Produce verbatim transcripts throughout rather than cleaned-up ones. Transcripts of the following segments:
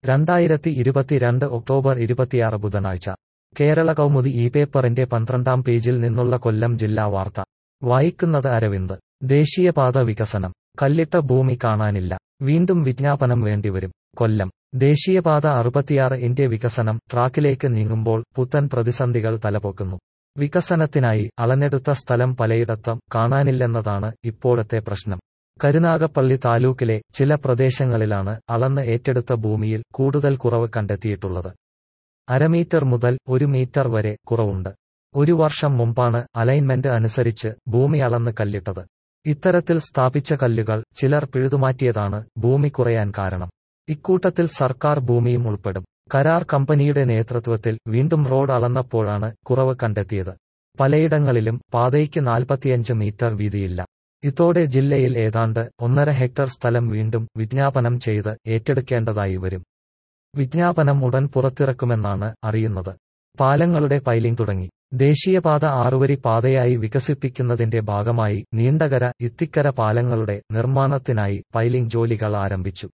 രണ്ടായിരത്തി ഇരുപത്തിരണ്ട് ഒക്ടോബർ ഇരുപത്തിയാറ് ബുധനാഴ്ച കേരള കൗമുദി ഈ പേപ്പറിന്റെ പന്ത്രണ്ടാം പേജിൽ നിന്നുള്ള കൊല്ലം ജില്ലാ വാർത്ത വായിക്കുന്നത് അരവിന്ദ്. ദേശീയപാത വികസനം. കല്ലിട്ട ഭൂമി കാണാനില്ല, വീണ്ടും വിജ്ഞാപനം വേണ്ടിവരും. കൊല്ലം. ദേശീയപാത അറുപത്തിയാറ് ഇന്റെ വികസനം ട്രാക്കിലേക്ക് നീങ്ങുമ്പോൾ പുത്തൻ പ്രതിസന്ധികൾ തലപൊക്കുന്നു. വികസനത്തിനായി അളന്നെടുത്ത സ്ഥലം പലയിടത്തും കാണാനില്ലെന്നതാണ് ഇപ്പോഴത്തെ പ്രശ്നം. കരുനാഗപ്പള്ളി താലൂക്കിലെ ചില പ്രദേശങ്ങളിലാണ് അളന്ന് ഏറ്റെടുത്ത ഭൂമിയിൽ കൂടുതൽ കുറവ് കണ്ടെത്തിയിട്ടുള്ളത്. അരമീറ്റർ മുതൽ ഒരു മീറ്റർ വരെ കുറവുണ്ട്. ഒരു വർഷം മുമ്പാണ് അലൈൻമെന്റ് അനുസരിച്ച് ഭൂമി അളന്ന് കല്ലിട്ടത്. ഇത്തരത്തിൽ സ്ഥാപിച്ച കല്ലുകൾ ചിലർ പിഴുതുമാറ്റിയതാണ് ഭൂമി കുറയാൻ കാരണം. ഇക്കൂട്ടത്തിൽ സർക്കാർ ഭൂമിയും ഉൾപ്പെടും. കരാർ കമ്പനിയുടെ നേതൃത്വത്തിൽ വീണ്ടും റോഡ് അളന്നപ്പോഴാണ് കുറവ് കണ്ടെത്തിയത്. പലയിടങ്ങളിലും പാതയ്ക്ക് നാൽപ്പത്തിയഞ്ച് മീറ്റർ വീതിയില്ല. ഇതോടെ ജില്ലയിൽ ഏതാണ്ട് ഒന്നര ഹെക്ടർ സ്ഥലം വീണ്ടും വിജ്ഞാപനം ചെയ്ത് ഏറ്റെടുക്കേണ്ടതായി വരും. വിജ്ഞാപനം ഉടൻ പുറത്തിറക്കുമെന്നാണ് അറിയുന്നത്. പാലങ്ങളുടെ പൈലിംഗ് തുടങ്ങി. ദേശീയപാത ആറുവരി പാതയായി വികസിപ്പിക്കുന്നതിന്റെ ഭാഗമായി നീണ്ടകര ഇത്തിക്കര പാലങ്ങളുടെ നിർമ്മാണത്തിനായി പൈലിംഗ് ജോലികൾ ആരംഭിച്ചു.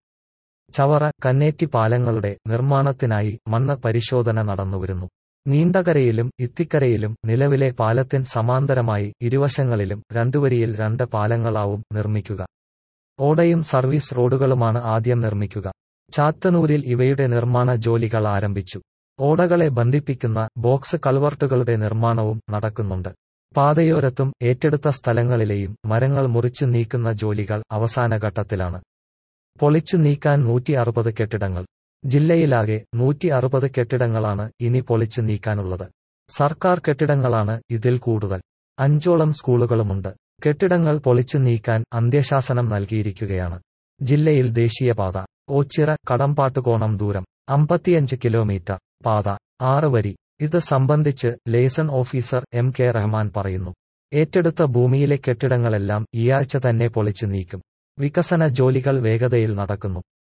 ചവറ കന്നേറ്റി പാലങ്ങളുടെ നിർമ്മാണത്തിനായി മണ്ണ് പരിശോധന നടന്നുവരുന്നു. നീണ്ടകരയിലും ഇത്തിക്കരയിലും നിലവിലെ പാലത്തിന് സമാന്തരമായി ഇരുവശങ്ങളിലും രണ്ടുവരിയിൽ രണ്ട് പാലങ്ങളാവും നിർമ്മിക്കുക. ഓടയും സർവീസ് റോഡുകളുമാണ് ആദ്യം നിർമ്മിക്കുക. ചാത്തന്നൂരിൽ ഇവയുടെ നിർമ്മാണ ജോലികൾ ആരംഭിച്ചു. ഓടകളെ ബന്ധിപ്പിക്കുന്ന ബോക്സ് കൾവർട്ടുകളുടെ നിർമ്മാണവും നടക്കുന്നുണ്ട്. പാതയോരത്തും ഏറ്റെടുത്ത സ്ഥലങ്ങളിലെയും മരങ്ങൾ മുറിച്ചു നീക്കുന്ന ജോലികൾ അവസാന ഘട്ടത്തിലാണ്. പൊളിച്ചു നീക്കാൻ നൂറ്റി അറുപത് കെട്ടിടങ്ങൾ. ജില്ലയിലാകെ നൂറ്റി അറുപത് കെട്ടിടങ്ങളാണ് ഇനി പൊളിച്ചു നീക്കാനുള്ളത്. സർക്കാർ കെട്ടിടങ്ങളാണ് ഇതിൽ കൂടുതൽ. അഞ്ചോളം സ്കൂളുകളുമുണ്ട്. കെട്ടിടങ്ങൾ പൊളിച്ചു നീക്കാൻ അന്ത്യശാസനം നൽകിയിരിക്കുകയാണ്. ജില്ലയിൽ ദേശീയപാത ഓച്ചിറ കടമ്പാട്ടുകോണം ദൂരം അമ്പത്തിയഞ്ച് കിലോമീറ്റർ. പാത ആറ് വരി. ഇത് സംബന്ധിച്ച് liaison officer M K Rahman പറയുന്നു. ഏറ്റെടുത്ത ഭൂമിയിലെ കെട്ടിടങ്ങളെല്ലാം ഈയാഴ്ച തന്നെ പൊളിച്ചു നീക്കും. വികസന ജോലികൾ വേഗതയിൽ നടക്കുന്നു.